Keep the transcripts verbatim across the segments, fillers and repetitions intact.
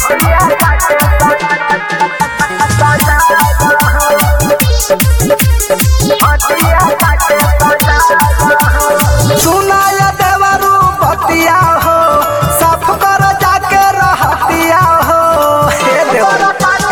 सुनाया देवरू बतिया हो साफ कर जाके रहतिया हो हे देवरू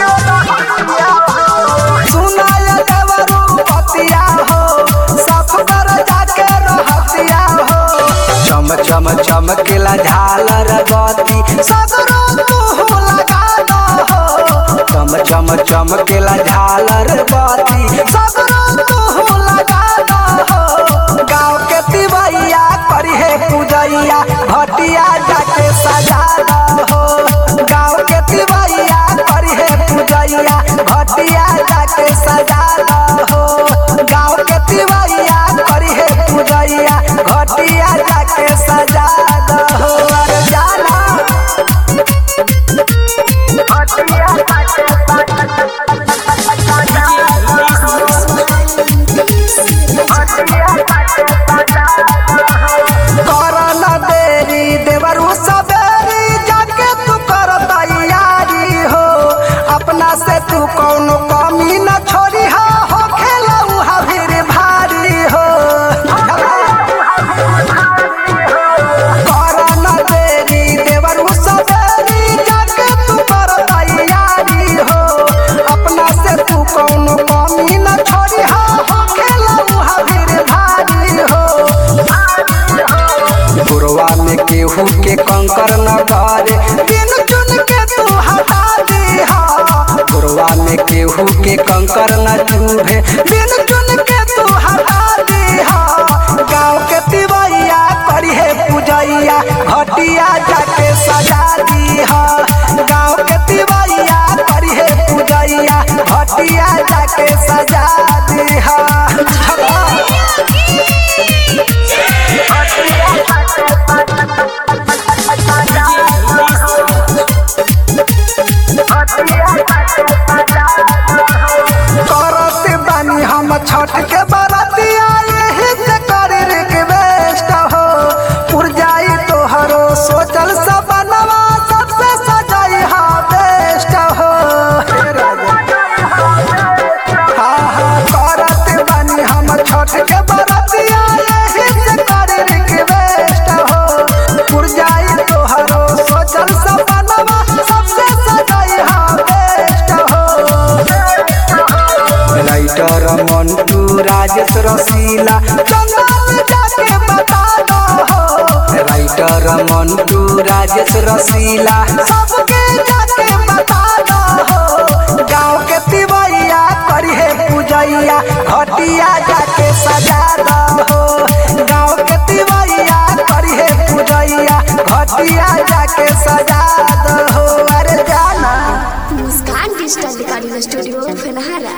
सुनाया देवरू बतिया हो साफ कर जाके रहतिया हो चम चम चमकेला झालर बत्ती सगरो तू लगा दो हो चम चम चमकेला झालर बत्ती सगरो तू लगा दो हो गाँव के तिवैया करी है पूजैया घटिया जाके सजा दो हो गाँव के तिवैया करी है पूजैया घटिया जाके सजा दो हो गाँव के तिवैया करी है पूजैया घटिया जाके सजा दो हो अरे जाना करना देरी देवरू सबेरी जाके तू कर तैयारी हो अपना से तू कौनो कमी न छोड़ी हो हो खेलऊ हवीर भारी हो करना देरी देवरू सबेरी जाके तू कर तैयारी हो अपना से तू कौनो कमी न छोड़ी हो हो खेलऊ हवीर भारी हो गुरवा में केहू के कंकर न करे दिन चुन के तू हटा दी हा गुरवा में केहू के कंकर न चूभे दिन चुन के तू हटा दी हा गाँव के तिवैया करी है पूजैया घटिया जाके सजा दी हा गाँव के तिवैया करी है पूजैया घटिया जाके सजा दी हा करत बानी हम छठ के बरतिया यही से करी रिक्वेस्ट हो पुरजाई तोहरो सोचल सपनवा सबसे सजाई हा बेस्ट हो हाँ हाँ करत बानी हम छठ के बरतिया यही से करी रिक्वेस्ट हो पुरजाई तोहरो सोचल सपनवा सबसे सजाई हा बेस्ट हो राइटर मंटू राजेश रसीला चंदन जाके बता दो हो राइटर मंटू राजेश रसीला सबके जाके बता दो हो गाँव के तिवैया करी है पूजैया घटिया जाके सजा दो हो गाँव के तिवैया करी है पूजैया घटिया जाके सजा